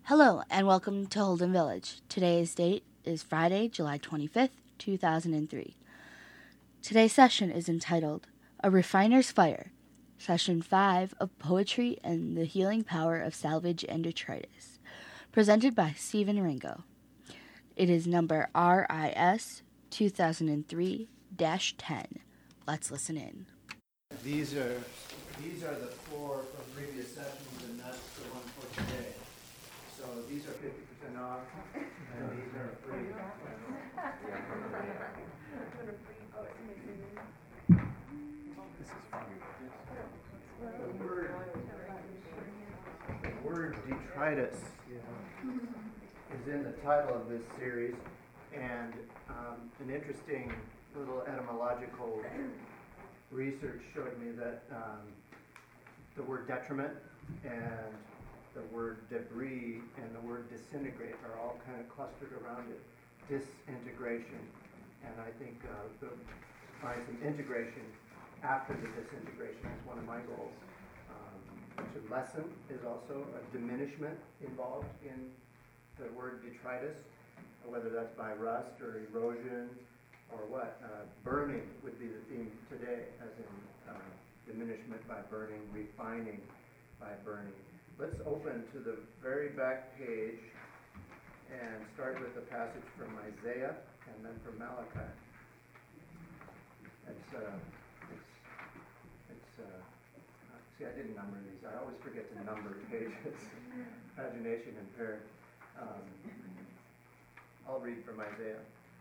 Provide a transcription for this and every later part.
Hello and welcome to Holden Village. Today's date is Friday, July 25th, 2003. Today's session is entitled A Refiner's Fire, Session 5 of Poetry and the Healing Power of Salvage and Detritus, presented by Stephen Ringo. It is number RIS 2003-10. Let's listen in. These are the four from previous sessions, and that's the one for today. So these are 50% off, and these are free. This is fun. The word detritus is in the title of this series, and an interesting little etymological research showed me that the word detriment and the word debris and the word disintegrate are all kind of clustered around it. Disintegration. And I think to find some integration after the disintegration is one of my goals. To lessen is also a diminishment involved in the word detritus, whether that's by rust or erosion or what. Burning would be the theme today, as in diminishment by burning, refining by burning. Let's open to the very back page and start with a passage from Isaiah and then from Malachi. See, I didn't number these. I always forget to number pages. Imagination impaired. I'll read from Isaiah.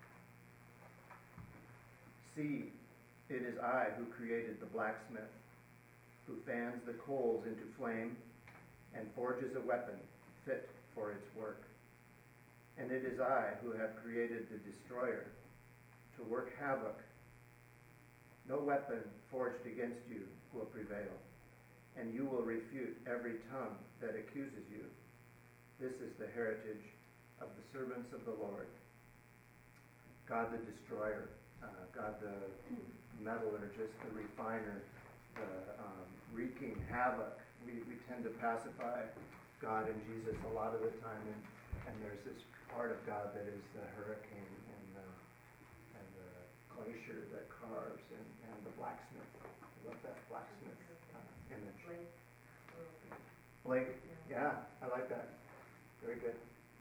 See, it is I who created the blacksmith, who fans the coals into flame and forges a weapon fit for its work. And it is I who have created the destroyer to work havoc. No weapon forged against you will prevail, and you will refute every tongue that accuses you. This is the heritage of the servants of the Lord. God the destroyer, God the metallurgist, the refiner, the wreaking havoc. We tend to pacify God and Jesus a lot of the time, and there's this part of God that is the hurricane and the glacier that carves and the blacksmith. I love that blacksmith image. Blake, yeah, I like that. Very good.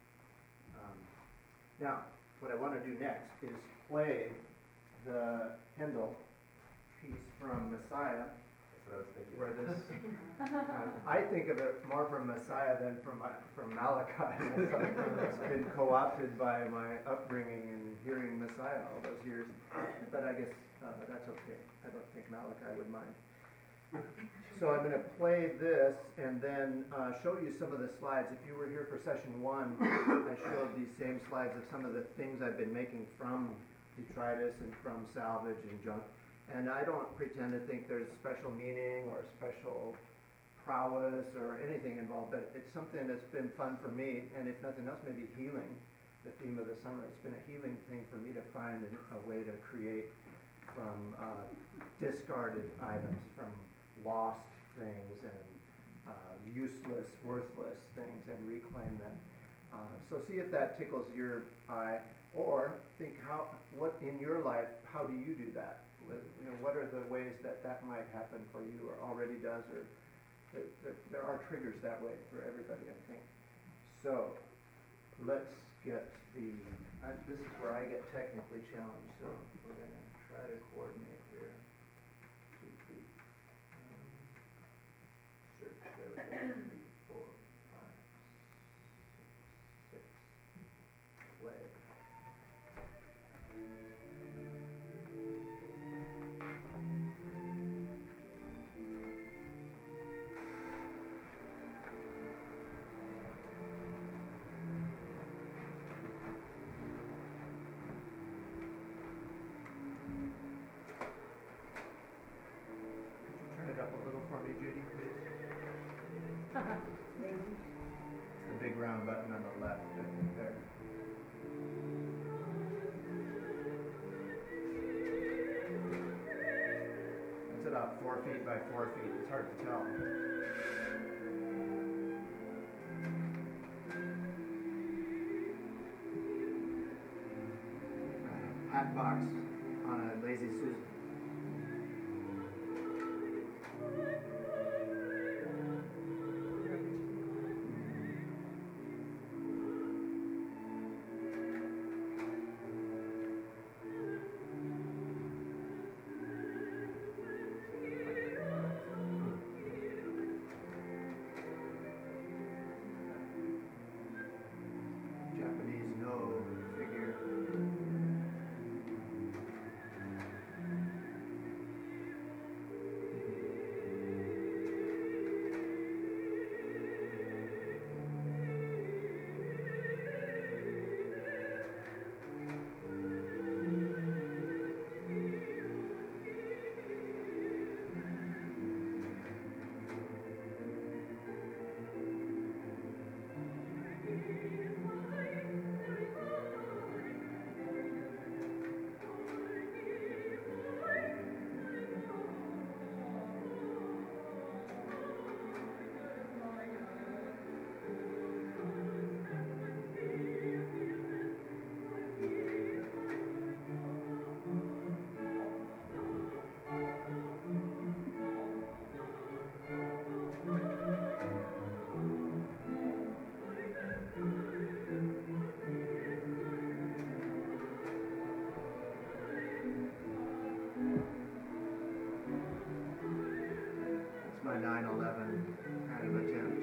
Now, what I want to do next is play the Handel piece from Messiah. Where this, I think of it more from Messiah than from Malachi. It's been co-opted by my upbringing and hearing Messiah all those years. But I guess that's okay. I don't think Malachi would mind. So I'm going to play this and then show you some of the slides. If you were here for session 1, I showed these same slides of some of the things I've been making from detritus and from salvage and junk. And I don't pretend to think there's special meaning or special prowess or anything involved, but it's something that's been fun for me, and if nothing else, maybe healing, the theme of the summer. It's been a healing thing for me to find a way to create from discarded items, from lost things and useless, worthless things, and reclaim them. So see if that tickles your eye, or think what in your life, how do you do that? What are the ways that might happen for you, or already does, or there are triggers that way for everybody, I think. So let's get this is where I get technically challenged, so we're going to try to coordinate here. Search, there we go. 3, 4, 5, 6, play. Turn it up a little for me, Judy, please. The big round button on the left, I think there. It's about 4 feet by 4 feet. It's hard to tell. hat box on a Lazy Susan. Japanese no figure. It's my 9/11 kind of attempt.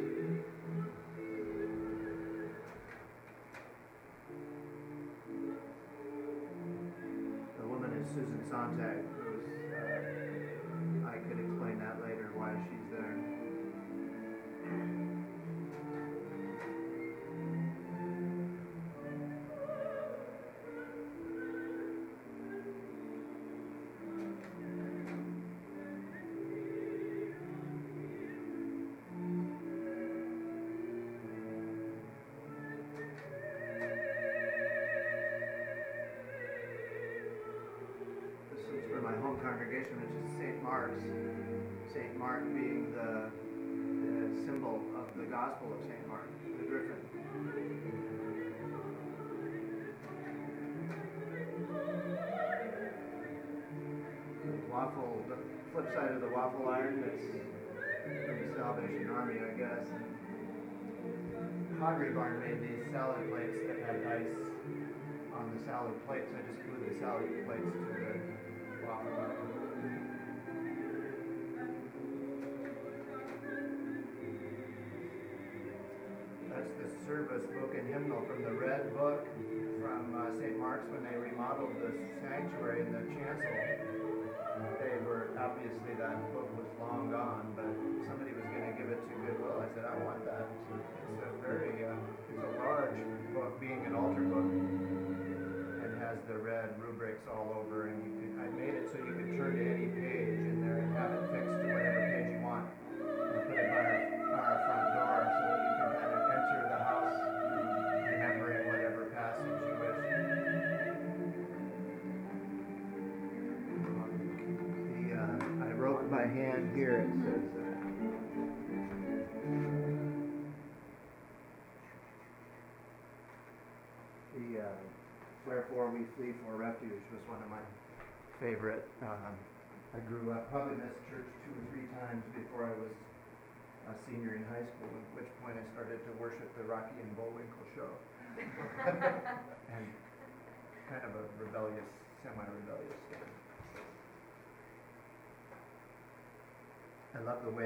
The woman is Susan Sontag, who's, I could explain that later, why she's there. This is for my home congregation, which is St. Mark's. St. Mark being the symbol of the Gospel of St. Mark, the griffin. Waffle, the flip side of the waffle iron that's from the Salvation Army, I guess. And Pottery Barn made these salad plates that had ice on the salad plates. I just glued the salad plates to the waffle iron. That's the service book and hymnal from the Red Book from St. Mark's when they remodeled the sanctuary and the chancel. They were, obviously that book was long gone, but somebody was going to give it to Goodwill. I said, I want that. It's a very, it's a large book, being an altar book, and has the red rubrics all over, and you could, I made it so you could turn to any page in there and have it fixed to whatever page you want. And put it by our front door so that you can kind of enter the house remembering whatever passage you wish. I wrote by hand here, it says, Wherefore We Flee for Refuge was one of my favorite. I grew up, probably missed church 2 or 3 times before I was a senior in high school, at which point I started to worship the Rocky and Bullwinkle show. And kind of a rebellious, semi-rebellious thing. I love the way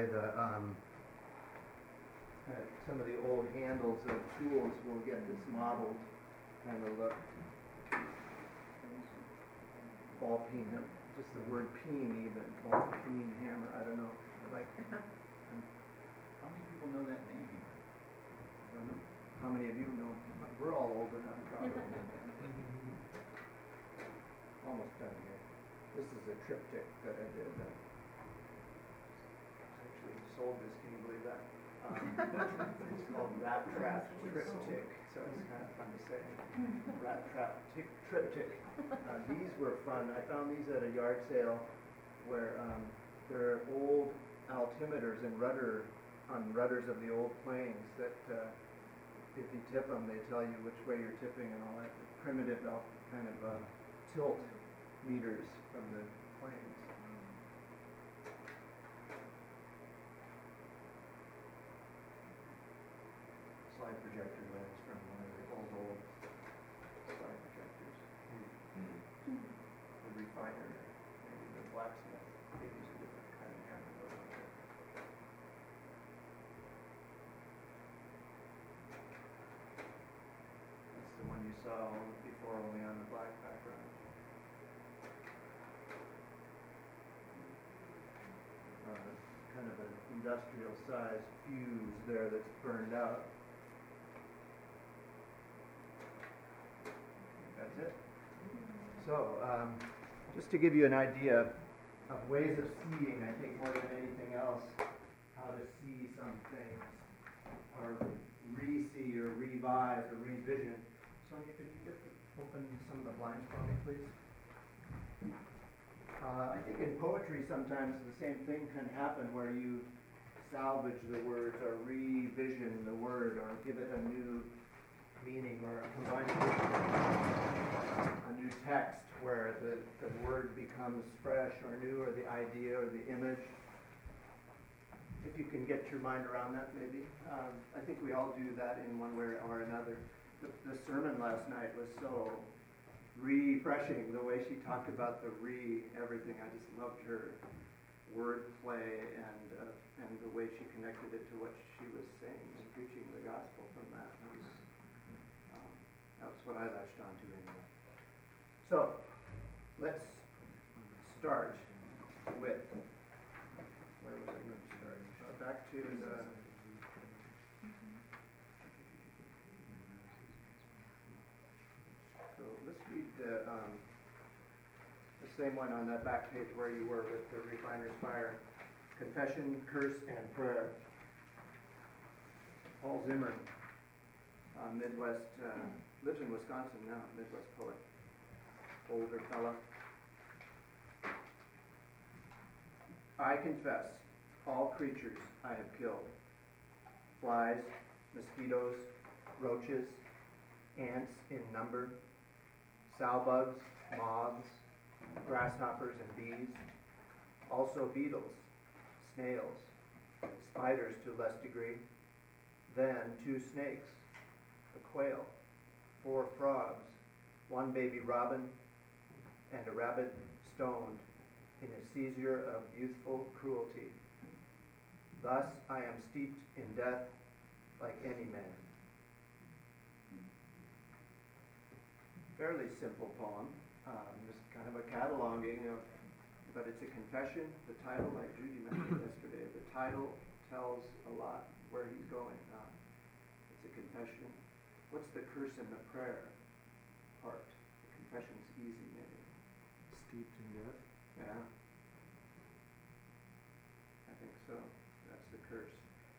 some of the old handles of tools will get this mottled kind of look. Ball peen, just the word peen even, ball peen hammer, I don't know. Like, How many people know that name? I don't know. How many of you know? We're all old enough, probably. Almost done here. This is a triptych that I did. Actually sold this, can you believe that? It's called Rat Trap Triptych, so it's kind of fun to say. Rat Trap Triptych. These were fun. I found these at a yard sale where they're old altimeters and rudders of the old planes that if you tip them, they tell you which way you're tipping and all that primitive kind of tilt meters from the planes. Slide projector lens from one of the old slide projectors. The refiner, maybe the blacksmith, they use a different kind of hammer. That's the one you saw before, only on the black background. Kind of an industrial sized fuse there that's burned out. That's it. So, just to give you an idea of ways of seeing, I think more than anything else, how to see some things, or re-see, or revise, or revision. Sonia, could you open some of the blinds for me, please? I think in poetry sometimes the same thing can happen where you salvage the words or revision the word or give it a new meaning or combine it with a new text where the word becomes fresh or new or the idea or the image. If you can get your mind around that maybe. I think we all do that in one way or another. The sermon last night was so refreshing, the way she talked about the everything. I just loved her wordplay and the way she connected it to what she was saying and preaching the gospel from that. That's what I latched onto anyway. So, let's start with, where was I going to start? Back to the So let's read the same one on that back page where you were with the refiner's fire. Confession, curse, and prayer. Paul Zimmer, Midwest, lives in Wisconsin now, Midwest poet. Older fella. I confess, all creatures I have killed. Flies, mosquitoes, roaches, ants in number, sow-bugs, moths, grasshoppers and bees, also beetles, snails, spiders to a less degree, then 2 snakes, a quail, 4 frogs, 1 baby robin, and a rabbit stoned in a seizure of youthful cruelty. Thus I am steeped in death like any man. Fairly simple poem, just kind of a cataloging of, but it's a confession. The title, like Judy mentioned yesterday, the title tells a lot where he's going. It's a confession. What's the curse and the prayer part? The confession's easy, maybe. Steeped in death? Yeah. I think so. That's the curse.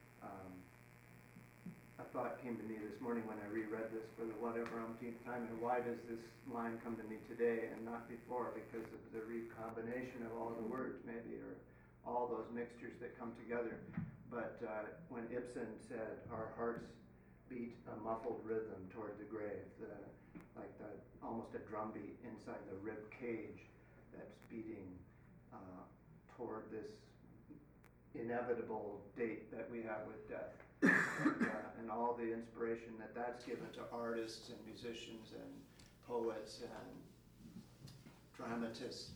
A thought came to me this morning when I reread this for the whatever umpteenth time, and why does this line come to me today and not before? Because of the recombination of all the words, maybe, or all those mixtures that come together. But when Ibsen said, our hearts beat a muffled rhythm toward the grave, almost a drumbeat inside the rib cage that's beating toward this inevitable date that we have with death. And all the inspiration that's given to artists and musicians and poets and dramatists,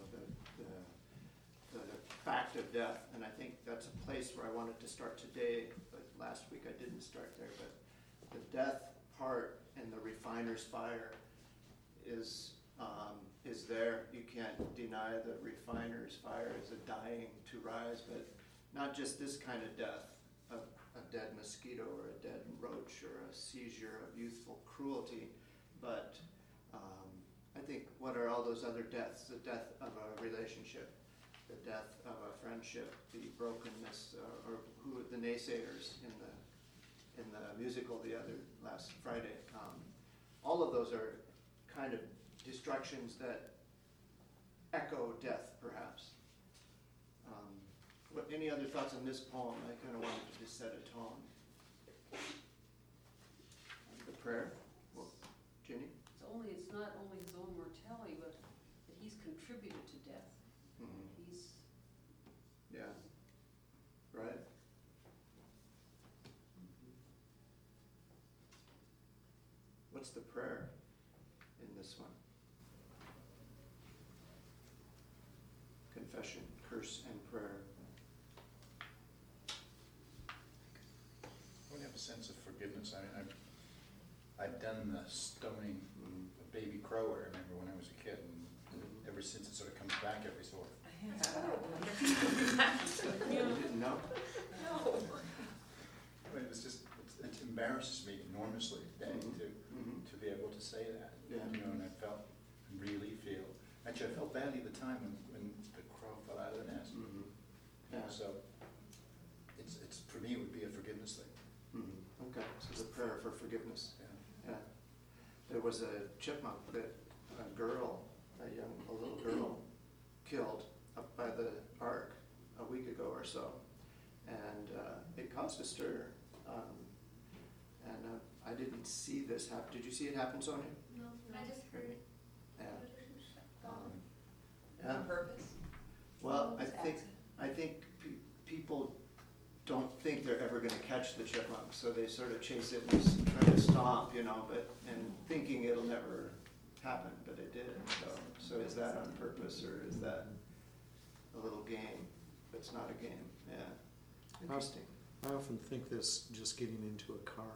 the fact of death. And I think that's a place where I wanted to start today, but last week I didn't start there. But the death part in the refiner's fire is there. You can't deny the refiner's fire is a dying to rise, but not just this kind of death, a dead mosquito or a dead roach or a seizure of youthful cruelty, but I think what are all those other deaths? The death of a relationship, the death of a friendship, the brokenness, or who the naysayers in the musical last Friday. All of those are kind of destructions that echo death, perhaps. Any other thoughts on this poem? I kind of wanted to just set a tone. The prayer? Well, Ginny? It's not only his own mortality, but What's the prayer in this one? Confession, curse, and prayer. I would have a sense of forgiveness. I've done the stoning of baby crow, I remember when I was a kid, and ever since it sort of comes back every so often. You didn't know? No. I mean, it embarrasses me enormously today to be able to say that. Yeah. You know, and I really feel, actually I felt badly at the time when the crow fell out of the nest. Yeah. So it's for me, it would be a forgiveness thing. Okay, so it's a prayer for forgiveness. Yeah. Yeah. There was a chipmunk that a little girl killed up by the park a week ago or so. And it caused a stir. I didn't see this happen. Did you see it happen, Sonia? No, I just heard it. Yeah. On purpose? Well, I Just think accident. people don't think they're ever going to catch the chipmunk, so they sort of chase it and try to stomp, and thinking it'll never happen, but it did. So is that on purpose, or is that a little game? It's not a game. Yeah. Interesting. I often think this just getting into a car.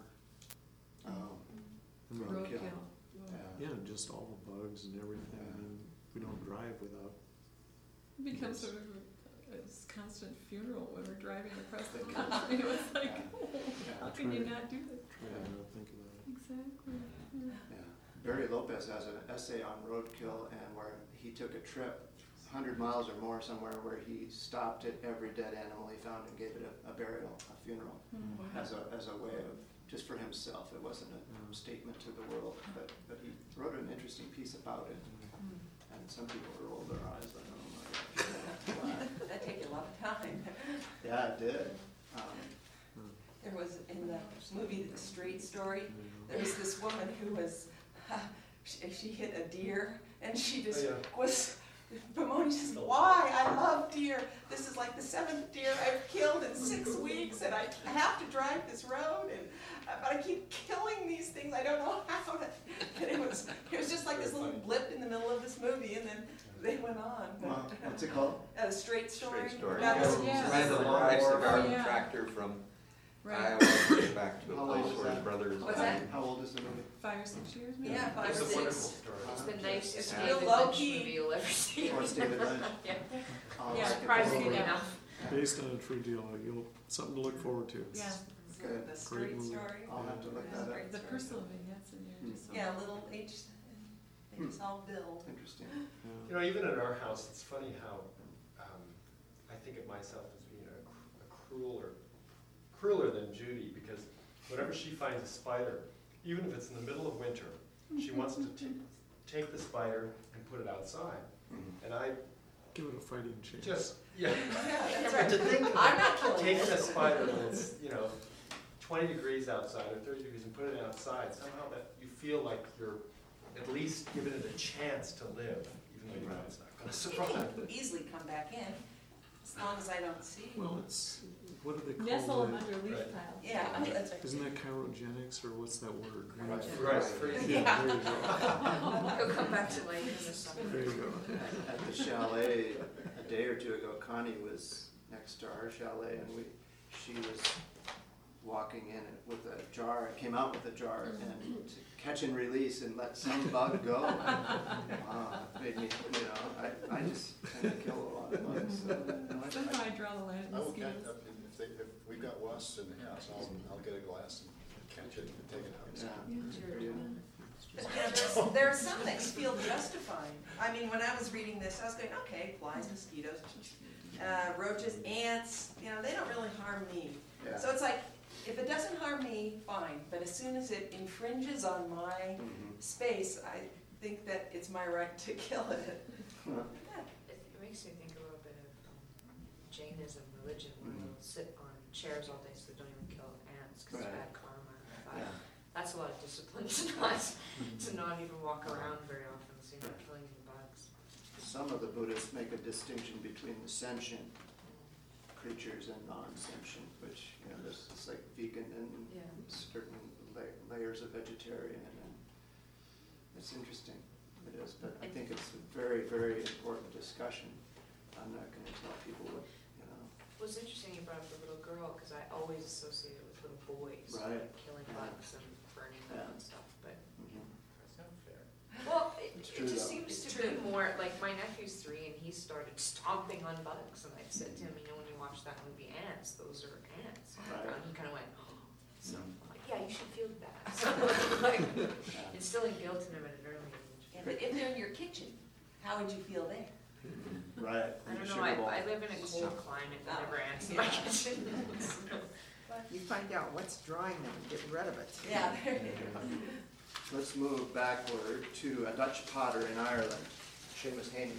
And Roadkill. Yeah. Yeah, just all the bugs and everything. I mean, we don't drive without. It becomes sort of a constant funeral when we're driving across the country. It was like, how can you not do this? Try to not think about it. Exactly. Yeah. Yeah. Barry Lopez has an essay on roadkill, and where he took a trip 100 miles or more somewhere where he stopped at every dead animal he found and gave it a burial, a funeral, as a way of, just for himself. It wasn't a statement to the world, but he wrote an interesting piece about it. And some people rolled their eyes like, oh my God. That'd take a lot of time. Yeah, it did. There was, in the movie The Straight Story, there was this woman who was, she hit a deer, and she just was bemoaning, she says, why? I love deer. This is like the 7th deer I've killed in 6 weeks, and I have to drive this road, but I keep killing these things. I don't know how to. And it was just like this little blip in the middle of this movie, and then they went on. But, What's it called? A Straight Story. Straight Story. About this- Yeah. Ran the Or- garden Yeah. tractor from Right. Iowa back to a How place old is where his that? brother is. What's that? How old is the movie? 5 or 6 years, maybe? Yeah, 5 or It's a 6. wonderful story. It's the nicest It's David real Lynch low-key. movie you'll ever see. Oh, it's David Lynch. Yeah. Oh, Yeah, okay. Surprisingly Yeah. enough. Based on a true deal, something to look forward to. Yeah. Good. The Straight movie. Story. I'll have to look that up. The personal vignettes in there. Just so Yeah, little they just all build. Interesting. You know, even at our house, it's funny how I think of myself as being crueler than Judy, because whenever she finds a spider, even if it's in the middle of winter, she wants to take the spider and put it outside. And I Give it a fighting chance. just, yeah. Yeah, that's But right. to think I'm not killing taking it. a spider when it's, 20 degrees outside or 30 degrees and put it outside, somehow that you feel like you're at least giving it a chance to live, even though you know it's not going to It survive. can easily come back in, as long as I don't see. Well, what do they call nestle them it? under leaf Right. piles. Yeah, that's right. Isn't that chirogenics, or what's that word? Right, freezing. Yeah, there you go. He'll come back to life in the summer. There you go. At the chalet a day or two ago, Connie was next to our chalet, and she was walking in with a jar, came out with a jar, and to catch and release and let some bug go. It made me, I just kind of kill a lot of bugs. So, Somehow I draw the line at I will catch, mosquitoes. if we've got wasps in the house, I'll get a glass and catch it and take it out. yeah. But, there are some that you feel justifying. I mean, when I was reading this, I was going, okay, flies, mosquitoes, roaches, ants, they don't really harm me. Yeah. So it's like, if it doesn't harm me, fine. But as soon as it infringes on my space, I think that it's my right to kill it. It makes me think a little bit of Jainism religion, where they'll sit on chairs all day so they don't even kill ants because it's Right. bad karma. Yeah. That's a lot of discipline to not even walk around very often, so you're not killing any bugs. Some of the Buddhists make a distinction between the sentient creatures and non-sentient, which, there's it's like vegan and Yeah. certain layers of vegetarian, and it's interesting, it is, but I think it's a very, very important discussion. I'm not gonna tell people what, you know. Well, it's interesting you brought up the little girl, because I always associate it with little boys. Right. Like killing Yeah. bugs and burning them Yeah. and stuff, but. Mhm. That's not fair. Well, It's it true, just though. seems It's to be true. more, like, my nephew's 3 and he started stomping on bugs, and I said to him, you know, when you watch that movie Ants, those are ants. Right. And he kinda went, oh, so, Mhm. I'm like, yeah, you should feel bad. So, like, Yeah. instilling guilt in him at an early age. Yeah, but if they're in your kitchen, how would you feel there? Right. I don't the know, sugar bowl. I live in a cold climate, and Oh, never ants in my yeah. kitchen. So, You find out what's drawing them and get rid of it. Yeah, there you go. Let's move backward to a Dutch potter in Ireland, Seamus Haney.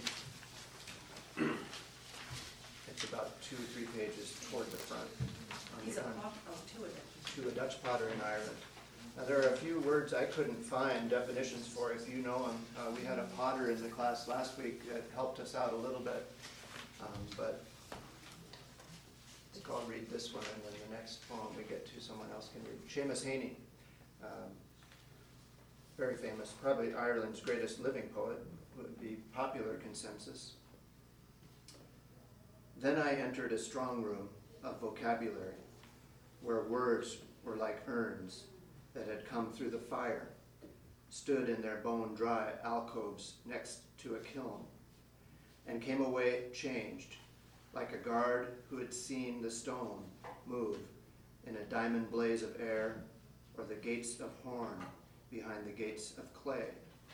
It's about 2 or 3 pages toward the front. He's a on- pop, oh, two of them. To a Dutch potter in Ireland. Now, there are a few words I couldn't find definitions for, if you know them. We had a potter in the class last week that helped us out a little bit. But I'll read this one, and then the next poem we get to, someone else can read. Seamus Haney, very famous, probably Ireland's greatest living poet, would be popular consensus. Then I entered a strong room of vocabulary, where words were like urns that had come through the fire, stood in their bone-dry alcoves next to a kiln, and came away changed, like a guard who had seen the stone move in a diamond blaze of air, or the gates of horn behind the gates of clay.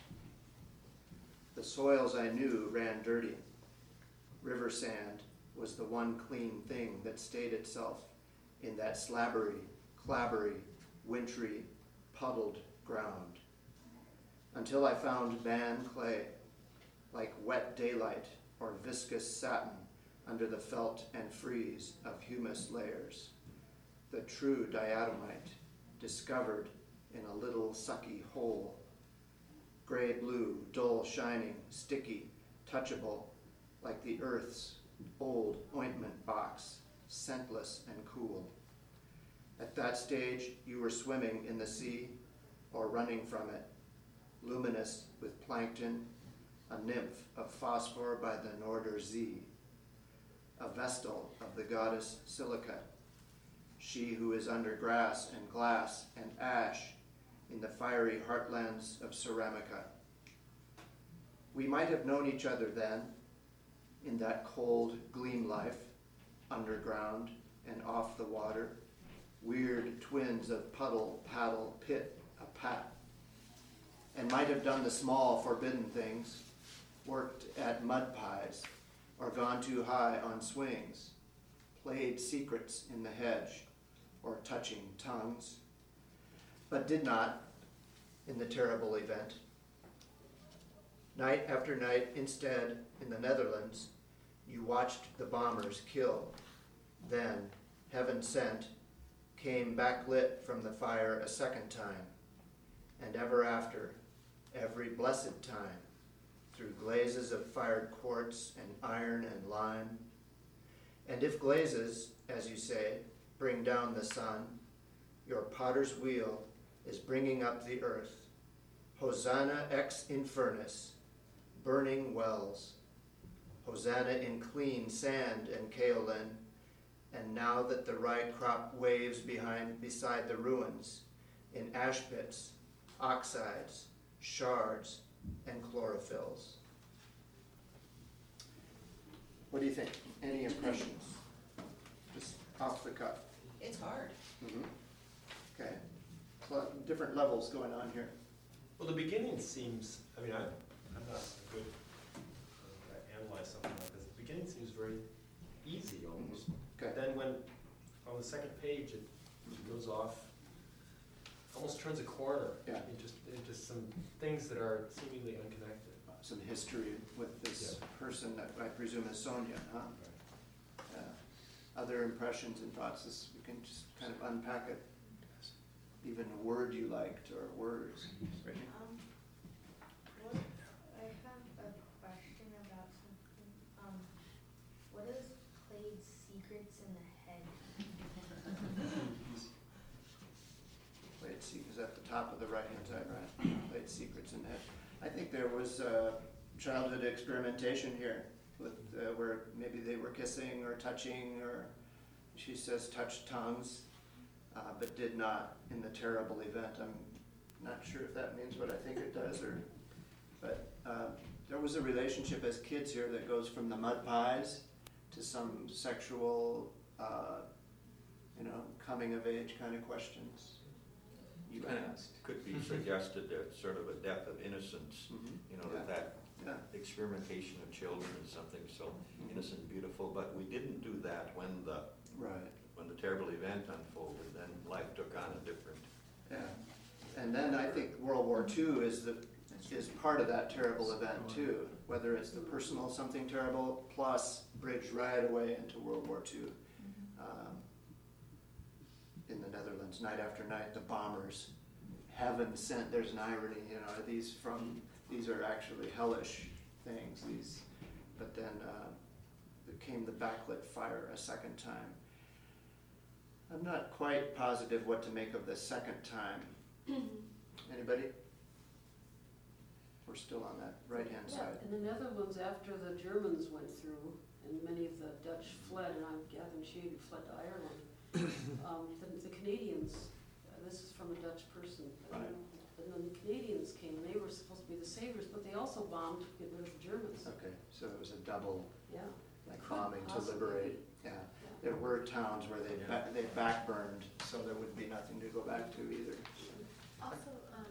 The soils I knew ran dirty. River sand was the one clean thing that stayed itself in that slabbery, clabbery, wintry, puddled ground, until I found ban clay, like wet daylight or viscous satin under the felt and frieze of humus layers, the true diatomite discovered in a little sucky hole, gray blue, dull shining, sticky, touchable, like the earth's old ointment box, scentless and cool. At that stage, you were swimming in the sea or running from it, luminous with plankton, a nymph of phosphor by the Norder Zee, a vestal of the goddess Silica, she who is under grass and glass and ash in the fiery heartlands of Ceramica. We might have known each other then, in that cold gleam life, underground and off the water, weird twins of puddle, paddle, pit, a pat, and might have done the small forbidden things, worked at mud pies, or gone too high on swings, played secrets in the hedge, or touching tongues, but did not in the terrible event. Night after night, instead, in the Netherlands, you watched the bombers kill. Then, heaven sent, came backlit from the fire a second time, and ever after, every blessed time, through glazes of fired quartz and iron and lime. And if glazes, as you say, bring down the sun, your potter's wheel is bringing up the earth. Hosanna ex infernus, burning wells. Hosanna in clean sand and kaolin, and now that the rye crop waves beside the ruins, in ash pits, oxides, shards, and chlorophylls. What do you think? Any impressions? Just off the cuff. It's hard. Okay. Different levels going on here. Well, the beginning seems, I mean, I'm not a good analyze something like this. The beginning seems very easy almost. Okay. Then when, on the second page, it goes off, almost turns a corner. Yeah. Into some things that are seemingly unconnected. Some history with this person that I presume is Sonia, huh? Other impressions and thoughts? We can just kind of unpack it. Even a word you liked or words. Right here. I have a question about something. What is Clade's secrets in the head? Let's see, is at the top of the right-hand side, right? played secrets in that. I think there was childhood experimentation here with where maybe they were kissing or touching, or she says touched tongues, but did not in the terrible event. I'm not sure if that means what I think it does, but there was a relationship as kids here that goes from the mud pies to some sexual, coming of age kind of questions. You asked. Could be suggested that sort of a death of innocence, that experimentation of children is something so innocent and beautiful, but we didn't do that when the terrible event unfolded. Then life took on a different. Yeah, and then I think World War II is part of that terrible event too. Whether it's the personal something terrible plus bridged right away into World War II. In the Netherlands, night after night, the bombers, heaven sent. There's an irony, these are actually hellish things. But then there came the backlit fire a second time. I'm not quite positive what to make of the second time. Anybody? We're still on that right-hand side. In the Netherlands, after the Germans went through, and many of the Dutch fled, and I'm gathering she fled to Ireland. The Canadians, this is from a Dutch person, and then the Canadians came, and they were supposed to be the saviors, but they also bombed to get rid of the Germans. Okay, so it was a double, like bombing to liberate. Yeah, there were towns where they backburned, so there would be nothing to go back to either. Also, I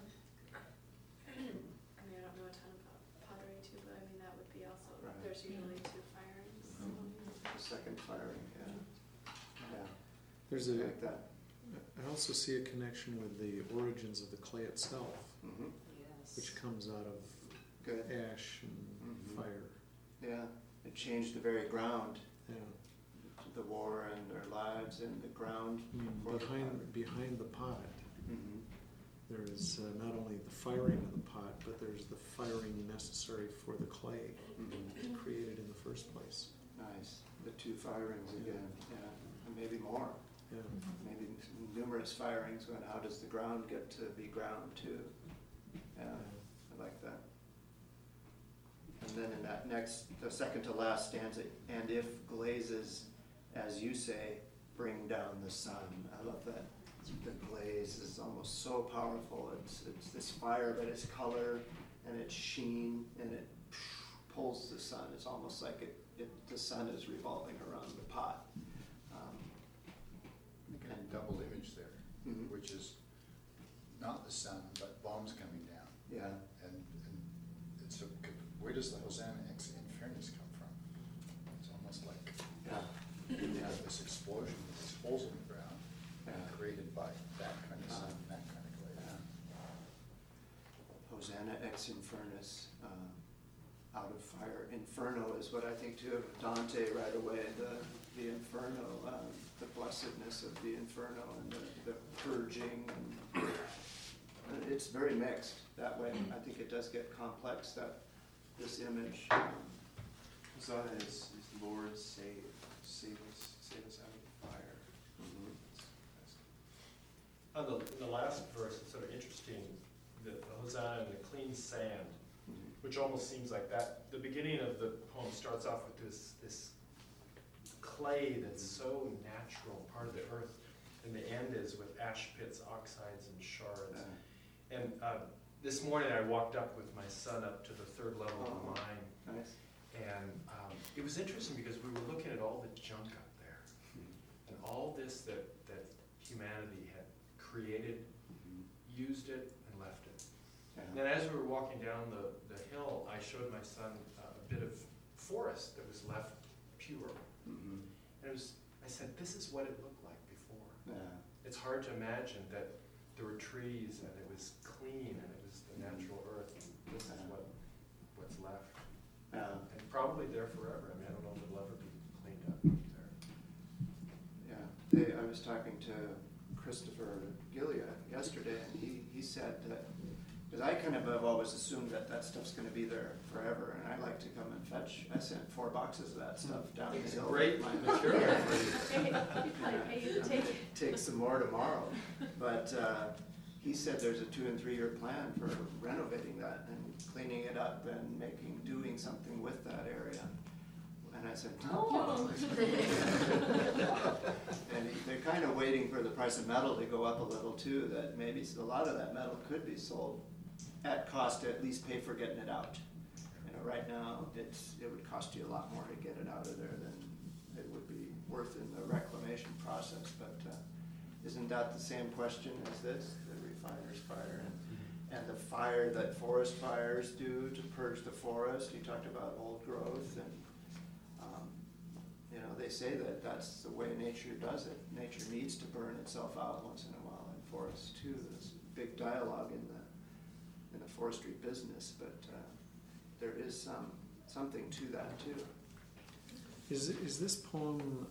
don't know a ton about pottery too, but that would be also, there's usually 2 firings. The second firing, There's like that. I also see a connection with the origins of the clay itself, which comes out of ash and fire. Yeah, it changed the very ground. Yeah. The war and their lives and the ground. Behind the pot, there is not only the firing of the pot, but there's the firing necessary for the clay created in the first place. Nice. The 2 firings again, and maybe more. Yeah. Maybe numerous firings. When how does the ground get to be ground too? Yeah, I like that. And then in that the second to last stanza, and if glazes, as you say, bring down the sun. I love that. The glaze is almost so powerful. It's this fire, but it's color and it's sheen, and it pulls the sun. It's almost like the sun is revolving around the pot. Double image there, which is not the sun, but bombs coming down. Yeah. And it's where does the Hosanna ex Infernus come from? It's almost like this explosion, these holes in the ground, created by that kind of sun, that kind of glaze. Hosanna ex Infernus, out of fire. Inferno is what I think too of Dante right away. The inferno, the blessedness of the inferno and the purging. And it's very mixed that way. I think it does get complex, this image. Hosanna is Lord, save us out of the fire. On the last verse, it's sort of interesting, the Hosanna and the clean sand, which almost seems like that. The beginning of the poem starts off with this clay that's so natural, part of the earth, and the end is with ash pits, oxides, and shards. And this morning I walked up with my son up to the 3rd level of the mine. Nice. And it was interesting because we were looking at all the junk up there, and all this that humanity had created, used it, and left it. And then as we were walking down the hill, I showed my son a bit of forest that was left pure. And I said, this is what it looked like before. It's hard to imagine that there were trees and it was clean and it was the natural earth. And this is what's left. And probably there forever. I don't know if it'll ever be cleaned up there. Yeah, I was talking to Christopher Gillia yesterday, and he said that, because I kind of have always assumed that stuff's going to be there forever, and I like to come and fetch. I sent 4 boxes of that stuff down the hill. Great material for you. Take some more tomorrow. But he said there's a 2 and 3 year plan for renovating that and cleaning it up and doing something with that area. And I said, no. And they're kind of waiting for the price of metal to go up a little too, that maybe a lot of that metal could be sold at cost to at least pay for getting it out. You know, right now, it would cost you a lot more to get it out of there than it would be worth in the reclamation process. But isn't that the same question as this, the refiner's fire? And the fire that forest fires do to purge the forest? You talked about old growth, and you know, they say that that's the way nature does it. Nature needs to burn itself out once in a while, in forests too. There's big dialogue in the forestry business, but there is something to that too. Is this poem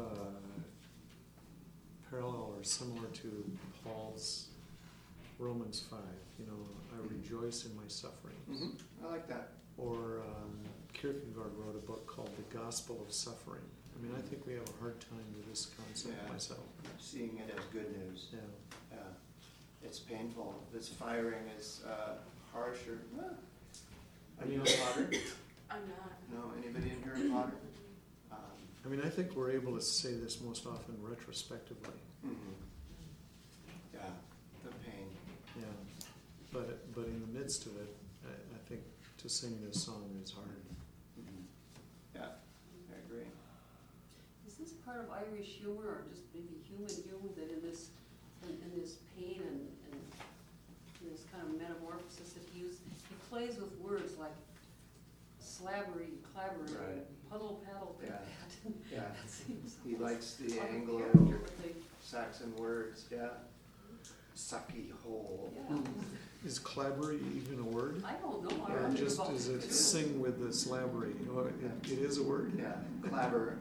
parallel or similar to Paul's Romans 5? You know, I rejoice in my sufferings. Mm-hmm. I like that. Or Kierkegaard wrote a book called The Gospel of Suffering. I mean, I think we have a hard time with this concept myself. Seeing it as good news. Yeah. It's painful. This firing is harsher. Are you a mean, potter? I'm not. No, anybody in here a potter? I mean, I think we're able to say this most often retrospectively. Mm-hmm. Yeah, the pain. Yeah, but in the midst of it, I think to sing this song is hard. Mm-hmm. Yeah, I agree. Is this part of Irish humor, or just maybe human humor, that in this pain and this kind of metamorphosis that he plays with words like slabbery, clabbery, Right. puddle, paddle, pit, Yeah. pat. Yeah. That seems He likes the Anglo-Saxon words, yeah. Sucky hole. Yeah. Is clabbery even a word? I don't know. I Or don't just know. is it sing with the slabbery? Oh, it is a word? Yeah, clabber.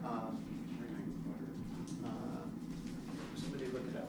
Somebody look it up.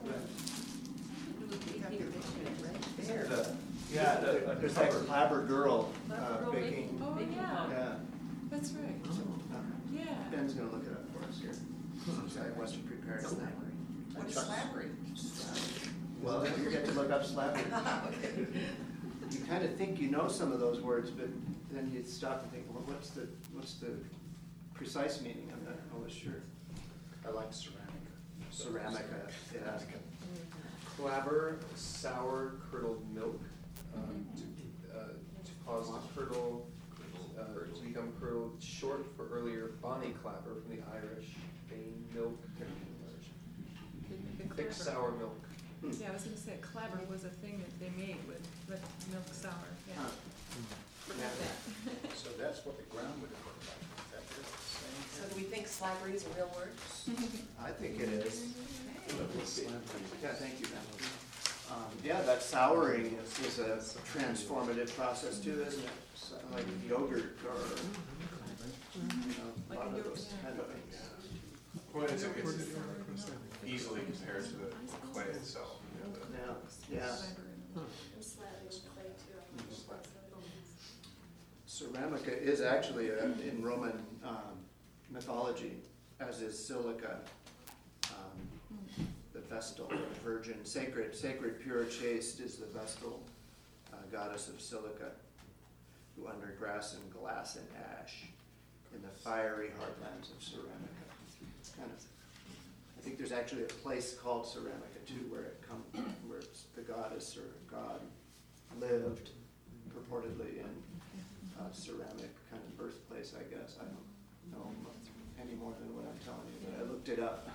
Yeah, there's that clabber girl baking. Oh, yeah, Yeah. that's right. Yeah. Ben's gonna look it up for us here. Since I wasn't prepared on that. What is slabbery? Well, you get to look up slabbery. You kind of think you know some of those words, but then you stop and think, well, what's the precise meaning? I'm not always sure. I like ceramic. Ceramica, yeah. Clabber, sour curdled milk, to cause the curdle to become curdled. Short for earlier bonny clabber from the Irish, bane milk, The thick clabber. sour milk. Yeah, I was gonna say clabber was a thing that they made with milk sour, yeah. Huh. Forgot that. So that's what the ground would have looked like. Is that the same? So do we think slabbery is a real word? I think it is. Yeah, thank you, Ben. Yeah, that souring is a transformative process too, isn't it? So, like yogurt or, a lot of those kind of things. Well, it's easily compared to the clay itself. Yeah. Ceramica is actually in Roman mythology, as is silica, the Vestal, the virgin, sacred, pure, chaste is the Vestal goddess of silica, who under grass and glass and ash in the fiery heartlands of Ceramica. Kind of, I think there's actually a place called Ceramica too, where it's the goddess or god lived purportedly in ceramic kind of birthplace, I guess. I don't know any more than what I'm telling you, but I looked it up.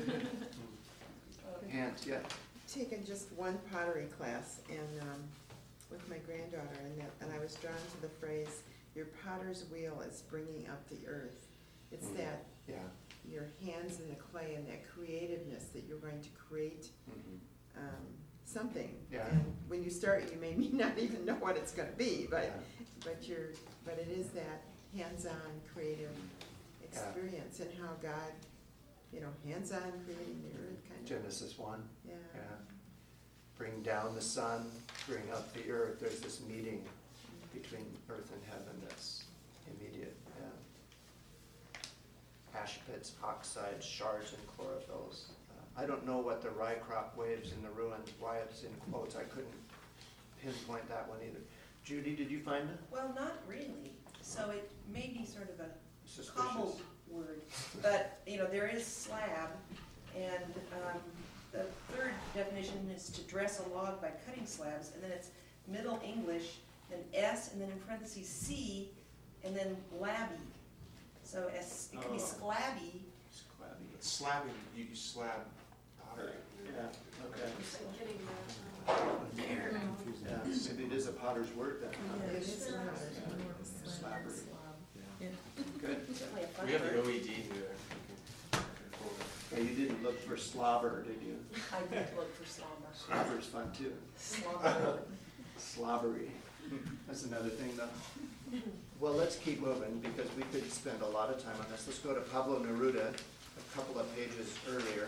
And Taken just one pottery class and with my granddaughter, and I was drawn to the phrase, "Your potter's wheel is bringing up the earth." It's that your hands in the clay and that creativeness that you're going to create something. Yeah. And when you start, you may not even know what it's going to be, but it is that hands-on creative experience and how God, hands-on creating the earth kind of. Genesis 1. Yeah. Bring down the sun, bring up the earth. There's this meeting between earth and heaven that's immediate. Ash pits, oxides, shards, and chlorophylls I don't know what the Rycroft waves in the ruins, why it's in quotes. I couldn't pinpoint that one either. Judy, did you find it? Well, not really. So it may be sort of a Suspicious. cobbled word, but, you know, there is slab, and the third definition is to dress a log by cutting slabs, and then it's Middle English, then S, and then in parentheses C, and then labby. So it could be sclabby. Sclabby. Slabbing, you slab pottery. Yeah, okay. I'm getting that. Yeah, maybe it is a potter's word then. Yeah, it is not. Slabbery. Yeah. Good. Certainly a fun We have the word. OED here. Yeah, you didn't look for slobber, did you? I did look for slobber. Slobber's fun too. Slobber. Slobbery. That's another thing though. Well, let's keep moving because we could spend a lot of time on this. Let's go to Pablo Neruda, a couple of pages earlier.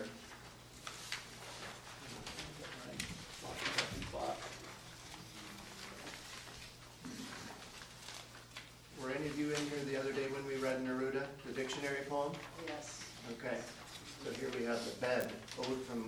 Were any of you in here the other day when we read Neruda, the dictionary poem? Yes. Okay, so here we have the bed, ode from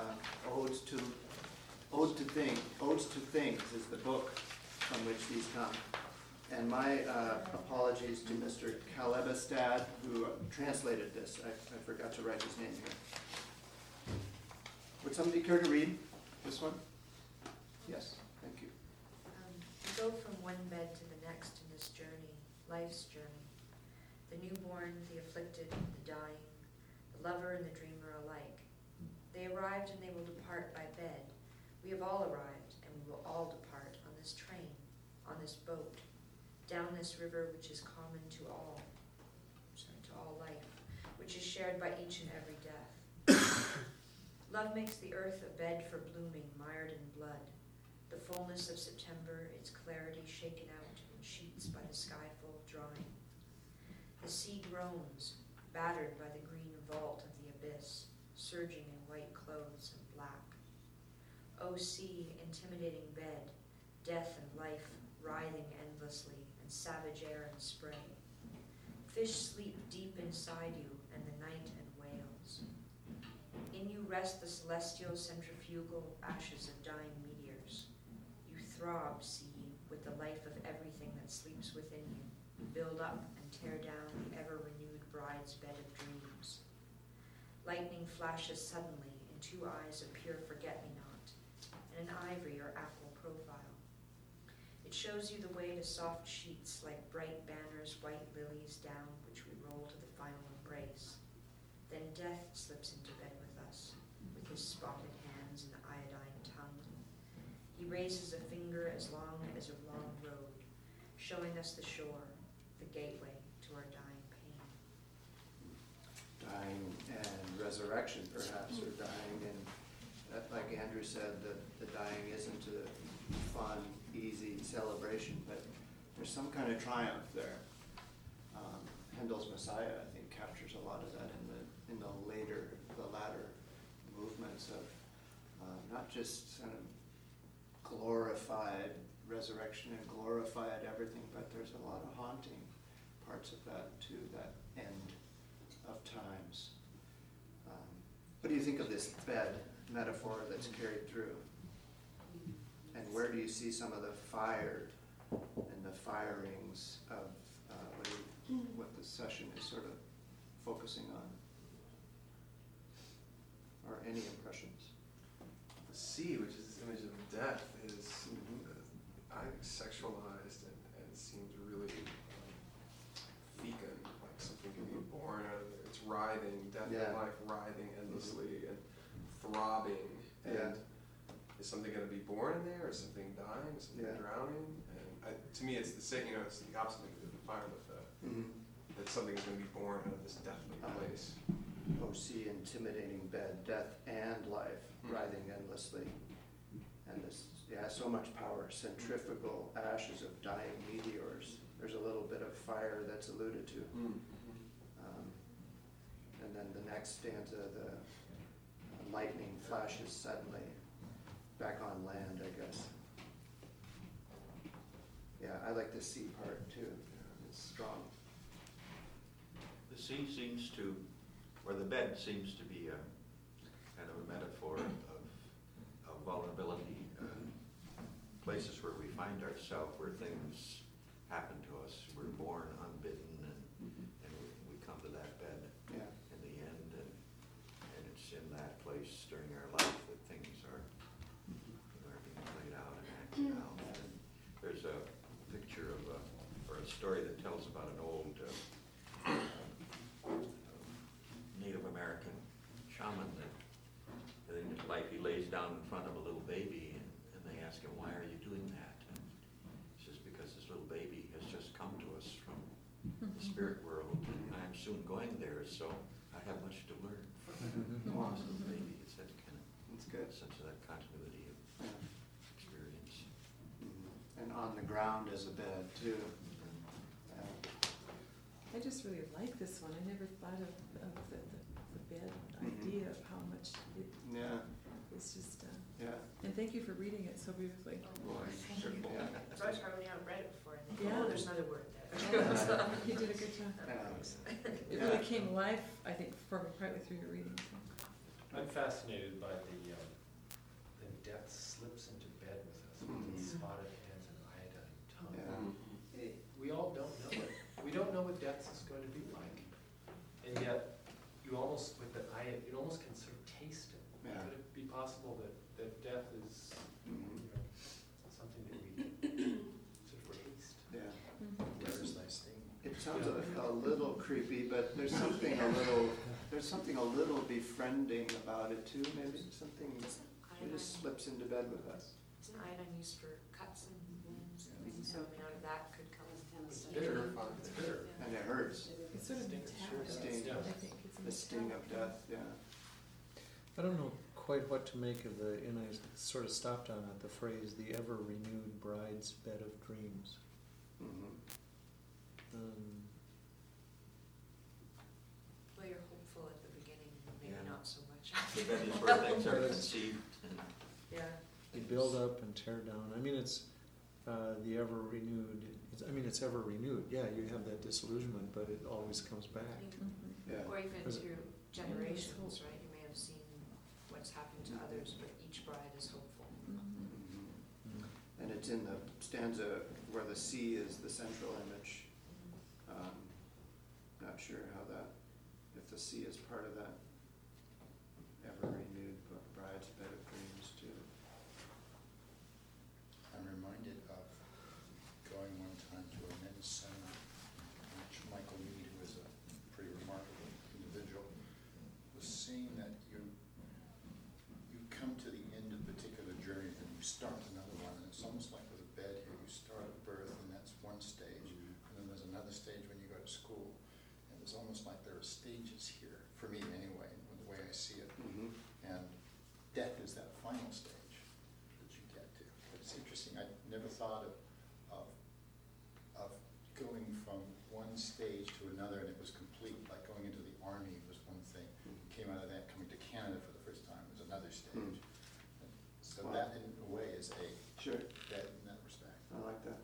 Odes to Things is the book from which these come. And my apologies to Mr. Kalebestad, who translated this. I forgot to write his name here. Would somebody care to read this one? Yes, thank you. We go from one bed to the next in this journey, life's journey. The newborn, the afflicted, the dying, the lover and the dreamer alike. They arrived and they will depart by bed. We have all arrived and we will all depart on this train, on this boat, down this river which is common to all life, which is shared by each and every death. Love makes the earth a bed for blooming, mired in blood. The fullness of September, its clarity shaken out in sheets by the skyful drawing. The sea groans, battered by the green vault of the abyss, surging in white clothes and black. O sea, intimidating bed, death and life writhing endlessly, and savage air and spray. Fish sleep deep inside you, and the night and wails. In you rest the celestial centrifugal ashes of dying meteors. You throb, sea, with the life of everything that sleeps within you, build up and tear down the ever-renewed bride's bed of dreams. Lightning flashes suddenly in two eyes of pure forget-me-not, and an ivory or apple profile. It shows you the way to soft sheets like bright banners, white lilies down which we roll to the final embrace. Then death slips into bed with us, with his spotted hands and iodine tongue. He raises a finger as long as a long road, showing us the shore, the gateway to our dying pain. Dying and resurrection, perhaps, or dying and, like Andrew said, the dying isn't a fun, easy celebration, but there's some kind of triumph there. Handel's Messiah, I think, captures a lot of that in the latter movements of not just kind of glorified resurrection and glorified everything, but there's a lot of haunting parts of that too, that end of times. What do you think of this bed metaphor that's carried through? And where do you see some of the fire and the firings of what the session is sort of focusing on? Or any impressions? The sea, which is this image of death, is I think sexualized and seems really fecund, like something can be born out of it. It's writhing, death and life writhing endlessly and throbbing. And is something going to be born in there? Is something dying? Is something drowning? And to me, it's it's the opposite of the fire, but that something is going to be born out of this deathly place. Oh, sea, intimidating bed, death and life, writhing endlessly. And this, so much power, centrifugal ashes of dying meteors. There's a little bit of fire that's alluded to. And then the next stanza, the lightning flashes suddenly back on land, I guess. Yeah, I like the sea part too. It's strong. The sea seems to, or the bed seems to be kind of a metaphor of vulnerability, places where we find ourselves, where things happen to us. We're born unbidden, and we come to that bed in the end, and it's in that place during our life that things are being played out and acted out. And there's a picture of or a story that tells about an old Native American shaman that in his life he lays down in front of a little baby, and they ask him, why are you doing that? And he says, because this little baby has just come to us from the spirit world, and I'm soon going there, so I have much to learn from this little baby. It's that kind of sense of that continuity of experience. And on the ground as a bed too. I just really like this one. I never thought of the bed idea of how much it it's just. And thank you for reading it so beautifully. Thank you. So I probably haven't read it before. And Yeah. there's another word there. You did a good job. It really came alive, I think, for me partly through your reading. So. I'm fascinated by the death slips into bed with us with spotted hands and iodine tongue. We all don't know it. We don't know what death is going to be like, and yet you almost with the you almost can sort of taste it. Could it be possible that death is something that we sort of taste? Death is nice thing. It sounds a little creepy, but there's something a little befriending about it too. Maybe something it just slips into bed with us. It's an iodine used for cuts and wounds, so out of that could come. It's bitter. It's bitter. And it hurts. It's sort of metallic. Sting. I think it's The sting of death, I don't know quite what to make of and I sort of stopped on it, the phrase, the ever-renewed bride's bed of dreams. Well, you're hopeful at the beginning, maybe not so much. That is where things are conceived. You build up and tear down. I mean, it's the ever-renewed. It's ever-renewed. Yeah, you have that disillusionment, but it always comes back. Or even through generations, right? You may have seen what's happened to others, but each bride is hopeful. And it's in the stanza where the sea is the central image. Not sure if the sea is part of that ever-renewed bride's bed of dreams too. I'm reminded of going one time to a men's seminar, in which Michael Mead, who is a pretty remarkable individual, was saying that you come to the end of a particular journey and you start another one, and it's almost like with a bed here. You start at birth, and that's one stage, and then there's another stage when you go to school, and it's almost like there are stages here, for me anyway, the way I see it. And death is that final stage that you get to. But it's interesting. I never thought of going from one stage to another, and it was complete. Like going into the army was one thing. Came out of that, coming to Canada for the first time was another stage. So that, in a way, is a dead in that respect. I like that.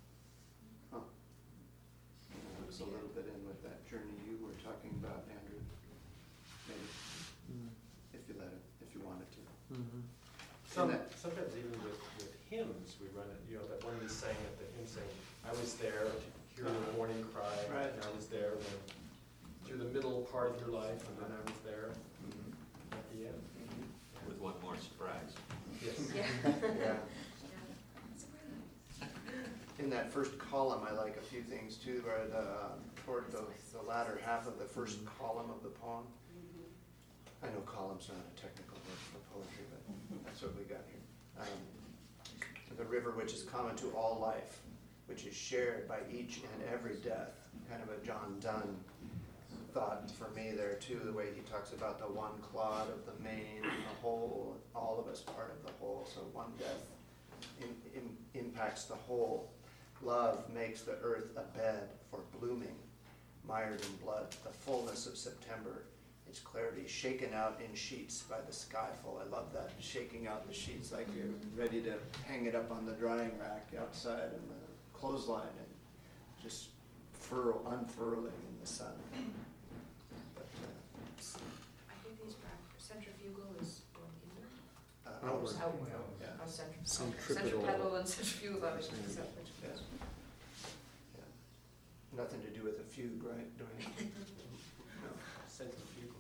Looks a little bit in with that journey you were talking about, Andrew. Maybe, if you wanted to. Sometimes even with hymns, we run it, that one we sang at the hymn saying, I was there to hear the morning cry, and I was there through the middle part of your life, and then I was there at the end. With one more surprise. Yes. In that first column, I like a few things too, where toward the latter half of the first column of the poem. I know column's not a technical word for poetry, but that's what we got here. The river which is common to all life, which is shared by each and every death. Kind of a John Donne thought for me there too, the way he talks about the one clod of the main and the whole, all of us part of the whole. So one death impacts the whole. Love makes the earth a bed for blooming, mired in blood, the fullness of September, its clarity shaken out in sheets by the skyful. I love that, shaking out the sheets like you're ready to hang it up on the drying rack outside in the clothesline and just unfurling in the sun. But, I think these practices centrifugal is going inward? Outward. Outward. Yeah. Oh, Centripetal. centripetal and centrifugal, I was going to say, which Yeah. Nothing to do with a fugue, right? No. Centrifugal.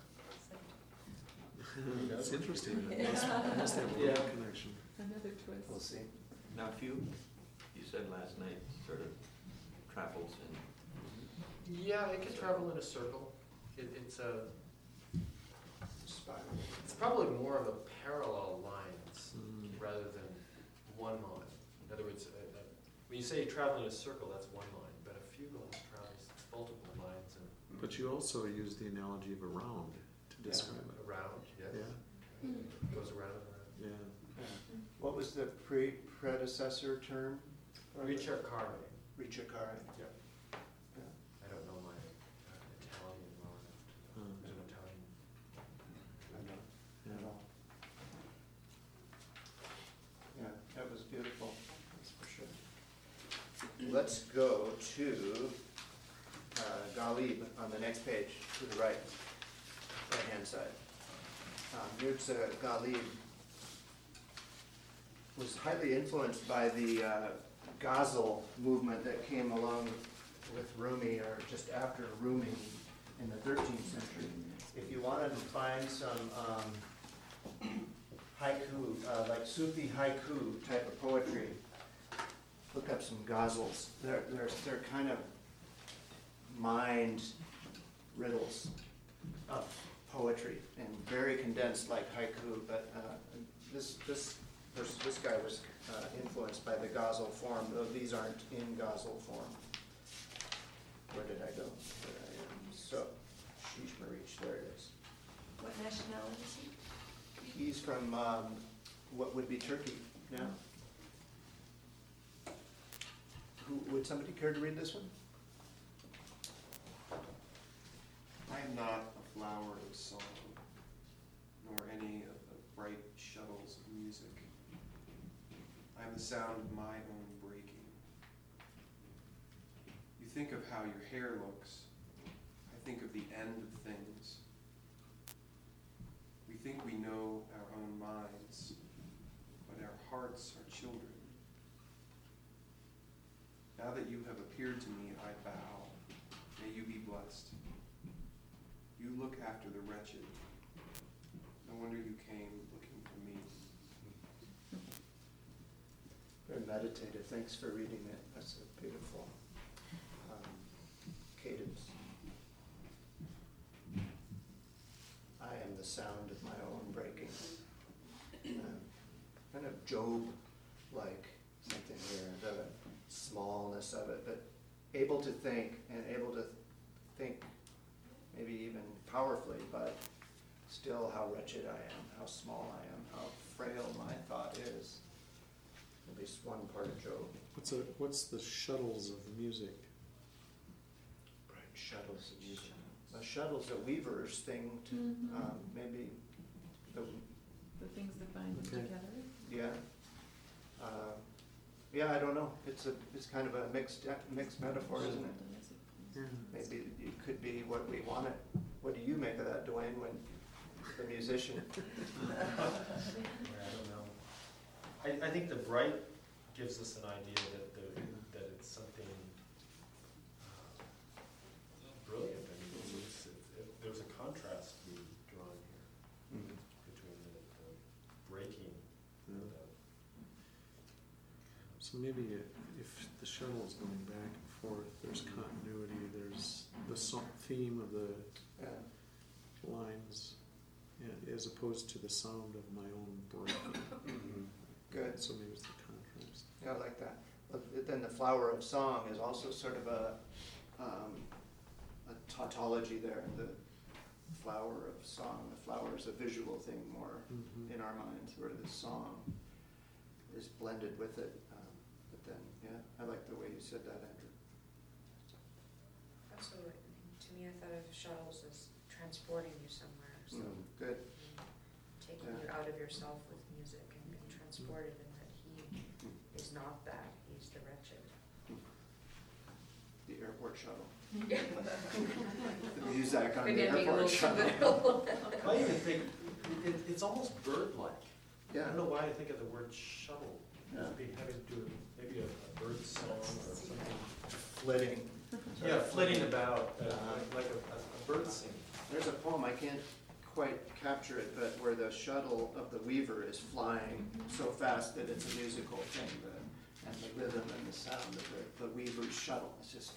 It's interesting. It must have a real connection. Another twist. We'll see. Now, few, you said last night, sort of travels in. Yeah, it can travel in a circle. It's Spiral. it's probably more of a parallel lines rather than one line. In other words, when you say travel in a circle, that's one line, but a fugal travels multiple lines and But you also use the analogy of a round to describe it. around. Yes. Yeah. It goes around and around. Yeah. What was the predecessor term? Ricercare. Ricercare. Yeah. I don't know my Italian well enough to know. There's an Italian. I know, at all. Yeah, that was beautiful, that's for sure. Let's go to Ghalib on the next page, to the right-hand side. Mirza Ghalib was highly influenced by the Ghazal movement that came along with Rumi, or just after Rumi in the 13th century. If you wanted to find some haiku, like Sufi haiku type of poetry, look up some ghazals. They're kind of mind riddles of poetry and very condensed like haiku, but this guy was influenced by the ghazal form, though these aren't in ghazal form. Where did I go? There I am. So, Sheesh Marich, there it is. What nationality is he? He's from what would be Turkey now. Would somebody care to read this one? I am not a flower of song, nor any of the bright shuttles of music. I am the sound of my own breaking. You think of how your hair looks. I think of the end of things. We think we know our own minds, but our hearts are children. Now that you have appeared to me, I bow. May you be blessed. You look after the wretched. No wonder you came looking for me. Very meditative. Thanks for reading it. That's a beautiful cadence. I am the sound of my own breaking. Kind of Job-like something here, the smallness of it, but able to think, and able to think maybe even powerfully, but still how wretched I am, how small I am, how frail my thought is. At least one part of Job. What's the shuttles of music? Right, shuttles of music. A shuttle's a weaver's thing to maybe the things that bind them together. Yeah. Yeah, I don't know. It's kind of a mixed metaphor, isn't it? Maybe it could be what we want it. What do you make of that, Dwayne, when the musician? I don't know. I think the bright gives us an idea that it's something brilliant. I mean, there's a contrast to be drawn here between the breaking. So maybe if the shuttle is going back and forth, there's continuity, there's the theme of the lines, as opposed to the sound of my own breaking. Good. So maybe it's the contrast. Yeah, I like that. But then the flower of song is also sort of a tautology there. The flower of song. The flower is a visual thing more in our minds, where the song is blended with it. But then, yeah, I like the way you said that, Andrew. Also, to me, I thought of shuttles as transporting you somewhere. So good. Taking you out of yourself with music and being transported, and that he is not that. He's the wretched. The airport shuttle. The muzak on Maybe the I'm being a airport little shuttle. I even think, it's almost bird-like. I Yeah. don't know why I think of the word shuttle. Yeah. Maybe having to do maybe a bird song or something. Flitting. Yeah, flitting about, like a bird singing. There's a poem, I can't quite capture it, but where the shuttle of the weaver is flying so fast that it's a musical thing, and the rhythm and the sound of the weaver's shuttle is just.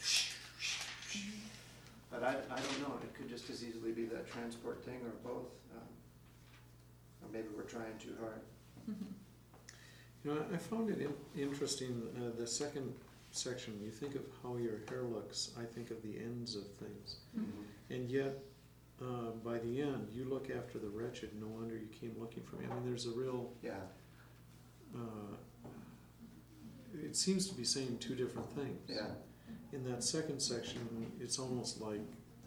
But I don't know, it could just as easily be that transport thing or both. Or maybe we're trying too hard. You know, I found it interesting, the second section, you think of how your hair looks, I think of the ends of things. Mm-hmm. And yet, by the end, you look after the wretched, no wonder you came looking for me. I mean, there's a real... Yeah. It seems to be saying two different things. Yeah. In that second section, it's almost like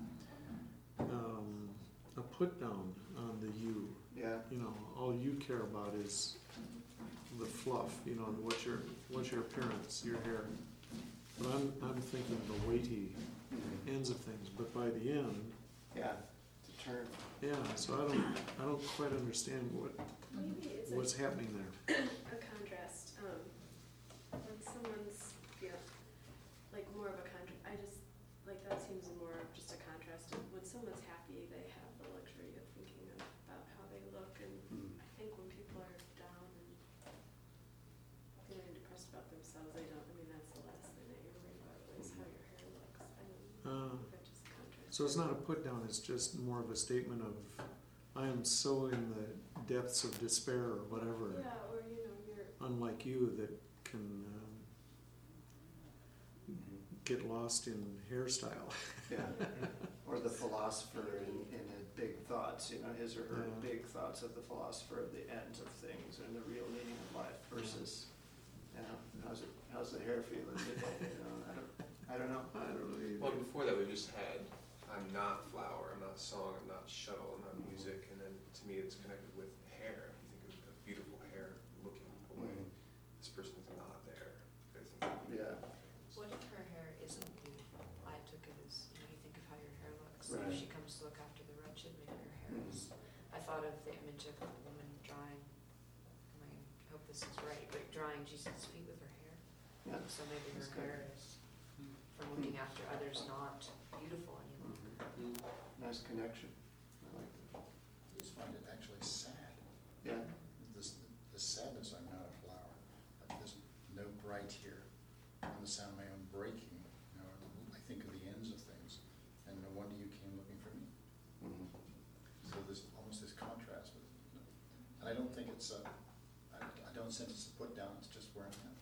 a put down on the you. Yeah. You know, all you care about is the fluff. You know, what's your appearance, your hair. But I'm thinking the weighty ends of things. But by the end, yeah, it's a turn. Yeah. So I don't quite understand what's happening there. A contrast. When someone's, like more of a contrast, I just, like that seems more of just a contrast. When someone's happy, they have the luxury of thinking about how they look, and I think when people are down and feeling depressed about themselves, they don't, I mean, that's the last thing that you're worried about is how your hair looks. I don't know if that just contrasts. So it's not a put down, it's just more of a statement of, I am so in the depths of despair or whatever. Yeah, or you're... Unlike you that can get lost in hairstyle. Yeah. Or the philosopher in his big thoughts, his or her big thoughts of the philosopher of the ends of things and the real meaning of life versus, how's the hair feel? I don't know. Well, before that we just had, I'm not flower, I'm not song, I'm not shuttle, I'm not music, and then to me it's connected with hair. If you think of beautiful hair looking away, this person is not there. Yeah. What if her hair isn't beautiful? I took it as, you think of how your hair looks. Right. If she comes to look after the wretched, maybe her hair is. I thought of the image of a woman drying, I hope this is right, but drying Jesus' feet with her hair. Yeah. So maybe her hair is from looking after others not beautiful any longer. Nice connection. I like that. I just find it actually sad. Yeah. The sadness, I'm not a flower. There's no bright here. I'm the sound of my own breaking. I think of the ends of things, and no wonder you came looking for me. So there's almost this contrast with it. And I don't think it's I don't sense it's a put down, it's just where I'm at.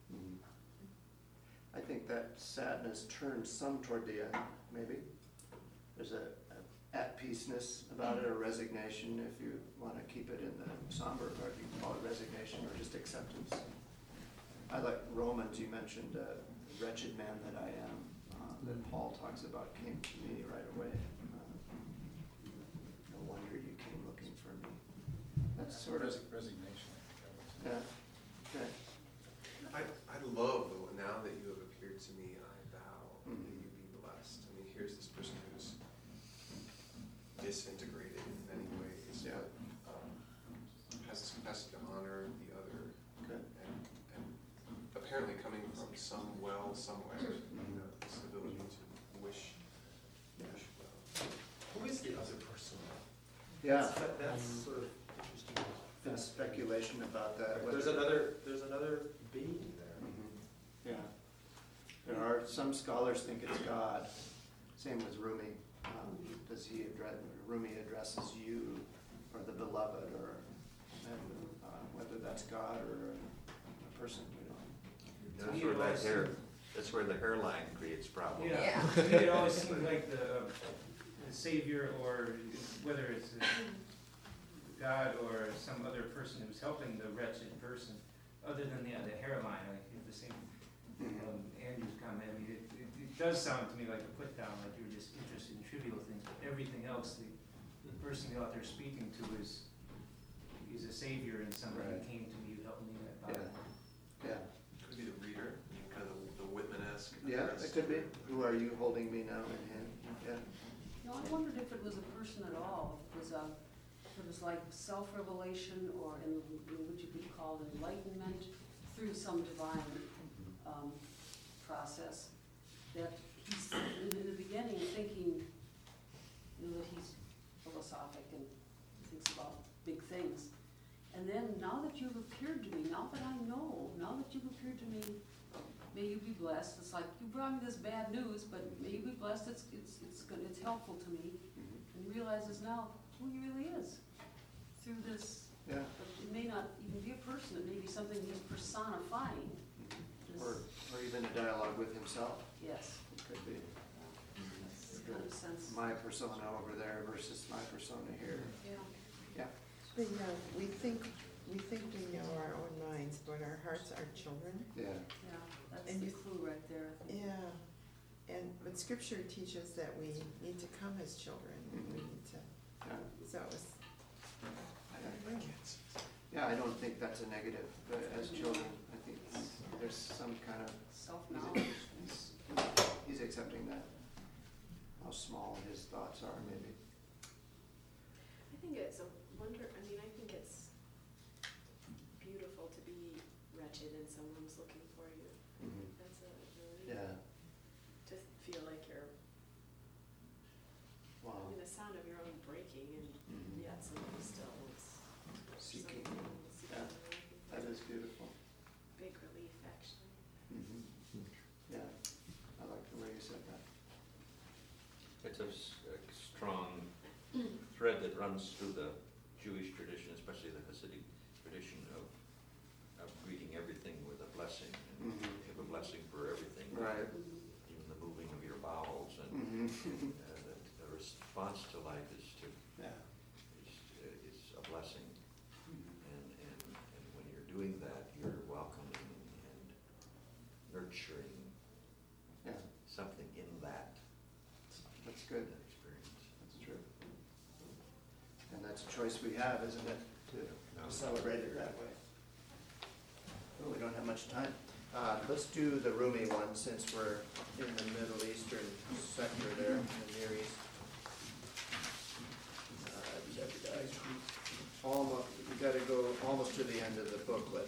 I think that sadness turns some toward the end, maybe. There's a at-peaceness about it, or resignation, if you want to keep it in the somber part, you can call it resignation or just acceptance. I like Romans, you mentioned, wretched man that I am, that Paul talks about came to me right away. No wonder you came looking for me. That's sort of... Resignation, I think that was. Yeah, okay. I love now that you have appeared to me, I vow that you be blessed. I mean, here's this person who's disintegrated in many ways, but has this capacity to honor the other, and apparently coming from some well somewhere, this ability to wish well. Who is the other person? Yeah. That's sort of interesting. Been speculation about that. There's another being there. Yeah. There are, some scholars think it's God. Same with Rumi. Rumi addresses you, or the beloved, or whether that's God or a person, That's where the hairline creates problems. Yeah. To me, it always seems like the savior, or whether it's God or some other person who's helping the wretched person, other than the hairline, like the same Andrew's comment. I mean, it does sound to me like a put down, like you're just interested in trivial things, but everything else, the person the author is speaking to is a savior and somebody who came to me, who helped me. Yeah. Could be the reader, kind of the Whitman-esque. Yeah, it could be. Who are you holding me now in hand? Yeah. No, I wondered if it was a person at all, if it was like self-revelation or what you could call enlightenment through some divine process. That he's in the beginning thinking, that he's philosophic and thinks about big things. And then now that you've appeared to me, now that you've appeared to me, may you be blessed. It's like you brought me this bad news, but may you be blessed. It's good. It's helpful to me, and he realizes now who he really is through this. Yeah. But it may not even be a person. It may be something he's personifying. Or even a dialogue with himself. Yes. It could be. Kind of sense. My persona over there versus my persona here. Yeah. Yeah. But we think we know our own minds, but our hearts are children. Yeah. Yeah, that's the clue right there. I think. Yeah. But Scripture teaches that we need to come as children. We need to. Yeah. So it's. Yeah, I don't think that's a negative. But as children, I think there's some kind of self-knowledge. He's accepting that. How small his thoughts are, maybe. I think it's a wonder, I think it's beautiful to be wretched and someone's looking for you. Mm-hmm. That's a really, to feel like you're, the sound of your own breaking and yet somebody still is seeking. Yeah, that is beautiful. Big relief, actually. Mm-hmm. Yeah, I like the way you said that. It's a strong thread that runs through the Jewish tradition, especially the Hasidic tradition of greeting everything with a blessing. And you have a blessing for everything. Right. Even the moving of your bowels. And the response to life is a blessing. And when you're doing that, you're welcoming and nurturing something in that. That's good. That experience. That's true. And that's a choice we have, isn't it, to celebrate it that way. Well, we don't have much time. Let's do the Rumi one since we're in the Middle Eastern sector there, the Near East. Almost, we got to go almost to the end of the booklet.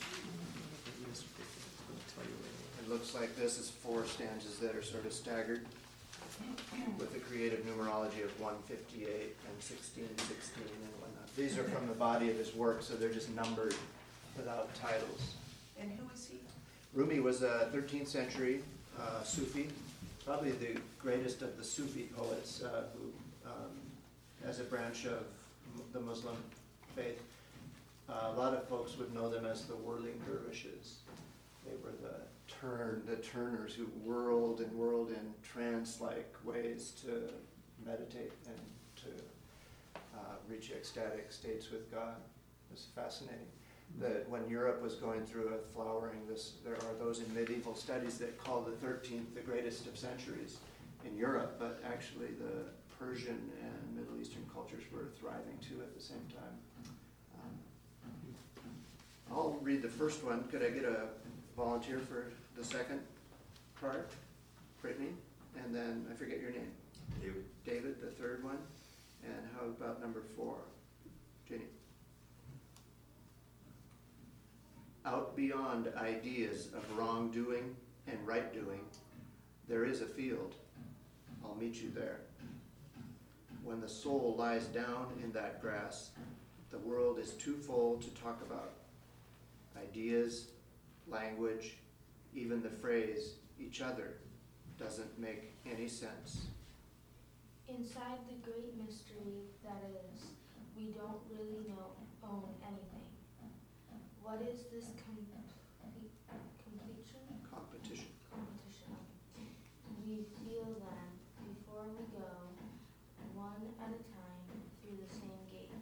It looks like this is 4 stanzas that are sort of staggered with the creative numerology of 158 and 16, 16 and whatnot. These are from the body of his work, so they're just numbered without titles. And who is he? Rumi was a 13th century Sufi, probably the greatest of the Sufi poets who, as a branch of the Muslim faith, a lot of folks would know them as the whirling dervishes. They were the turners who whirled in trance-like ways to meditate and to reach ecstatic states with God. It was fascinating. That when Europe was going through a flowering, there are those in medieval studies that call the 13th the greatest of centuries in Europe, but actually the Persian and Middle Eastern cultures were thriving too at the same time. I'll read the first one. Could I get a volunteer for the second part? Brittany? And then, I forget your name. David, the third one. And how about number 4? Jenny? Out beyond ideas of wrongdoing and right doing, there is a field. I'll meet you there. When the soul lies down in that grass, the world is too full to talk about. Ideas, language, even the phrase each other doesn't make any sense. Inside the great mystery that is, we don't really own anything. What is this competition? We feel then, before we go, one at a time through the same gate.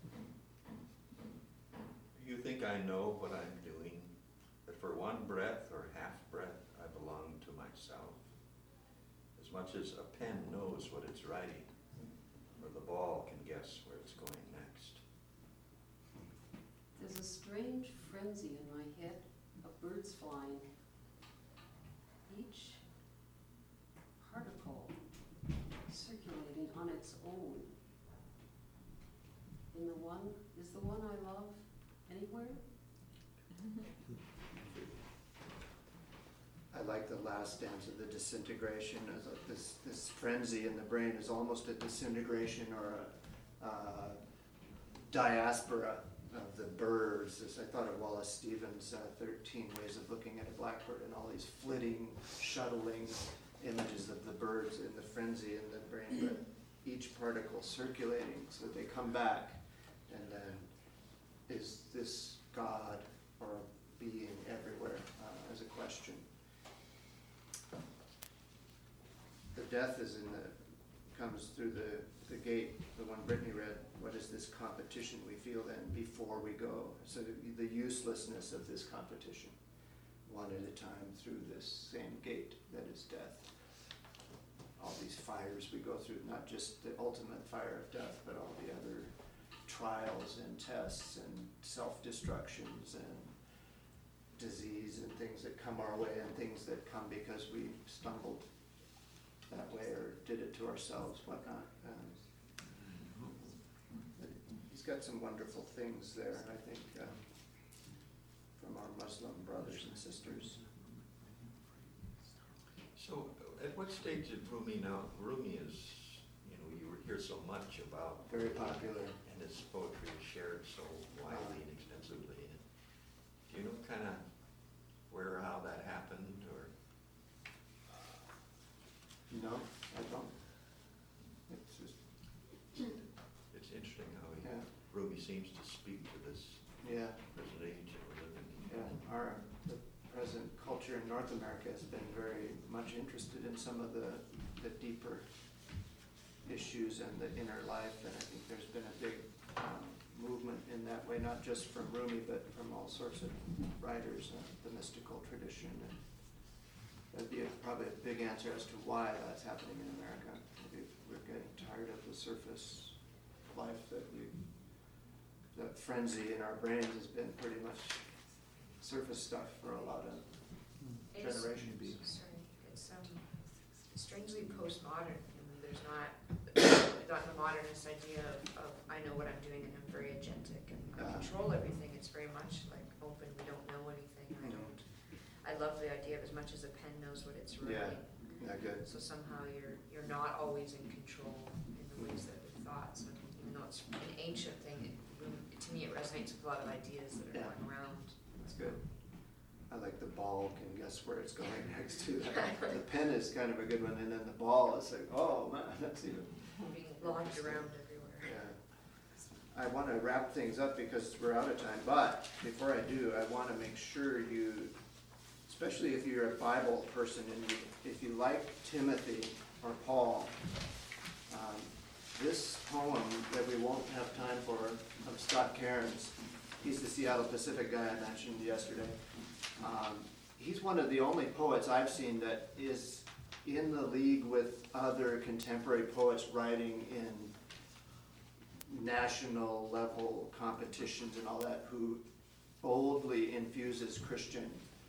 You think I know what I'm doing, that for one breath or half breath I belong to myself, as much as a pen knows what it's writing, or the ball can guess where it's going next. There's a strange frenzy in my head of birds flying, each on its own. In the one, is the one I love anywhere? I like the last stanza, the disintegration. This frenzy in the brain is almost a disintegration or a diaspora of the birds. I thought of Wallace Stevens' 13 Ways of Looking at a Blackbird, and all these flitting, shuttling images of the birds in the frenzy in the brain, but each particle circulating so that they come back. And then, is this God or being everywhere as a question? The death is comes through the gate, the one Brittany read. What is this competition we feel then before we go? So the uselessness of this competition, one at a time through this same gate that is death. All these fires we go through, not just the ultimate fire of death, but all the other trials and tests and self-destructions and disease and things that come our way and things that come because we stumbled that way or did it to ourselves, whatnot. He's got some wonderful things there, I think, from our Muslim brothers and sisters. So, at what stage is Rumi now? Rumi is, you hear so much about. Very popular. And his poetry is shared so widely and extensively. Do you know kind of where or how that happened, or? No, I don't. It's just. It's interesting how Rumi seems to speak to this present age that we're living in. Yeah, the present culture in North America has been very much interested in some of the deeper issues and the inner life, and I think there's been a big movement in that way, not just from Rumi, but from all sorts of writers, the mystical tradition. And that'd be probably a big answer as to why that's happening in America. Maybe we're getting tired of the surface life that frenzy in our brains has been pretty much surface stuff for a lot of generations. It's strangely postmodern. There's not the modernist idea of I know what I'm doing and I'm very agentic and I control everything. It's very much like open. We don't know anything. I love the idea of as much as a pen knows what it's writing. Yeah, good. So somehow you're not always in control in the ways that we thought. So even though it's an ancient thing, to me it resonates with a lot of ideas that are going around. That's good. I like the ball can guess where it's going next to that. The pen is kind of a good one, and then the ball is like, oh man, that's even being logged around everywhere. Yeah. I want to wrap things up because we're out of time, but before I do, I want to make sure you, especially if you're a Bible person and if you like Timothy or Paul, this poem that we won't have time for, of Scott Cairns, he's the Seattle Pacific guy I mentioned yesterday. He's one of the only poets I've seen that is in the league with other contemporary poets writing in national level competitions and all that, who boldly infuses Christian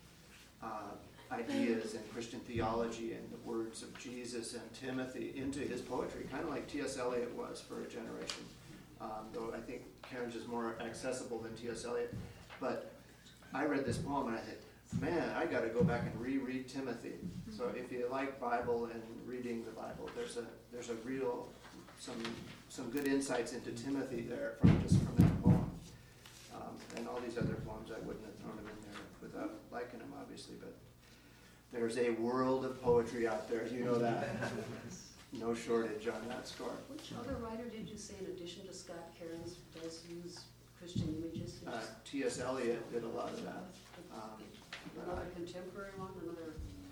ideas and Christian theology and the words of Jesus and Timothy into his poetry, kind of like T.S. Eliot was for a generation. Though I think Cairns is more accessible than T.S. Eliot. But I read this poem and I thought, man, I got to go back and reread Timothy. So if you like Bible and reading the Bible, there's a real some good insights into Timothy there from that poem. And all these other poems, I wouldn't have thrown them in there without liking them, obviously. But there's a world of poetry out there. You know that. No shortage on that score. Which other writer did you say, in addition to Scott Cairns, does use Christian images? T.S. Eliot did a lot of that. Another contemporary one? Another,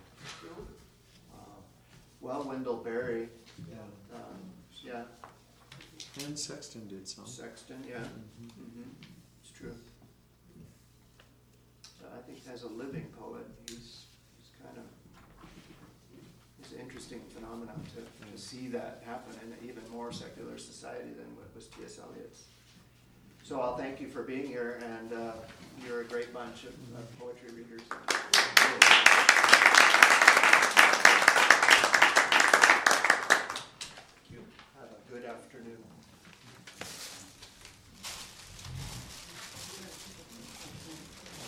well, Wendell Berry. Yeah. And Sexton did some. Sexton, yeah. It's true. I think as a living poet, he's kind of, it's an interesting phenomenon to see that happen in an even more secular society than what was T.S. Eliot's. So I'll thank you for being here, and you're a great bunch of poetry readers. Have a good afternoon.